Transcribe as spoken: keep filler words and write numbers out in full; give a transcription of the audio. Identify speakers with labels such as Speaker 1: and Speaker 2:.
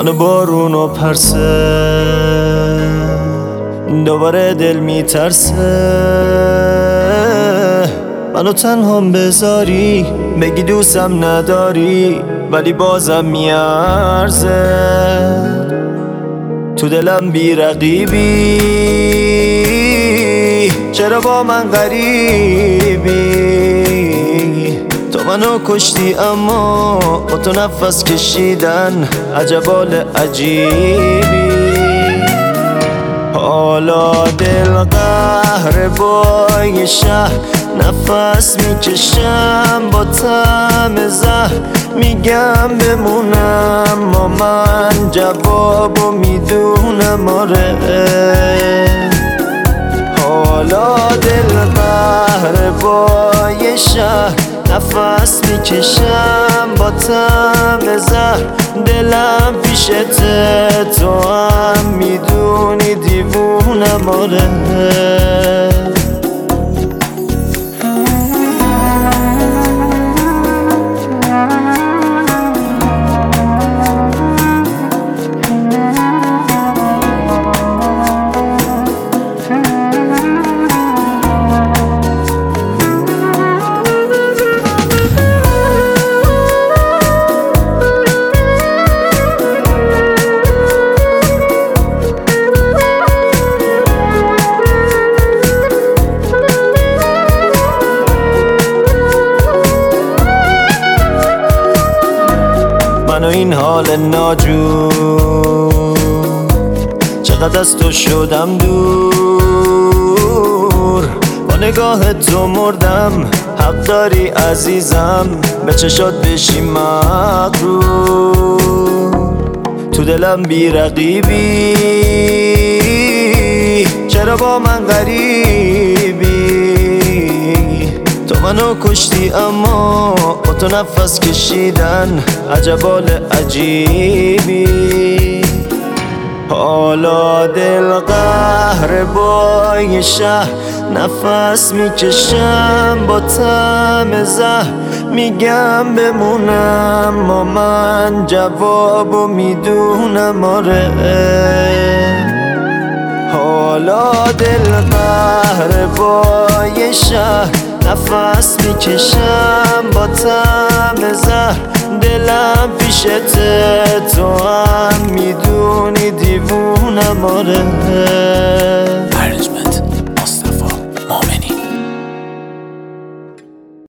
Speaker 1: منو بارون و پرسه، دوباره دل میترسه منو تنهام بذاری، بگی دوستم نداری ولی بازم میارزه. تو دلم بی رقیبی، چرا با من غریبی؟ تو منو کشتی اما با تو نفس کشیدن عجب حال عجیبی. حالا دل قهر بای شهر، نفس میکشم با طعم زهر، میگم بمونم ما من جوابو میدونم آره. حالا دل قهر بای شهر، نفس میکشم با طعم زهر، دلم پیشته تو هم میدونی دیوونم آره. من و این حال ناجور، چقدر از تو شدم دور، با نگاه تو مردم، حق داری عزیزم به چشات بشی مغرور. تو دلم بی رقیبی، چرا با من غریبی؟ تو منو کشتی اما با تو نفس کشیدن عجب حال عجیبی. حالا دل قهر بای شهر، نفس میکشم با طعم زهر، میگم بمونم ما من جوابو میدونم آره. حالا دل قهر بای شهر، نفس میکشم با طعم زهر، دلم پیشته تو هم میدونی دیوونم آره.
Speaker 2: ارنجمنت مصطفی مومن.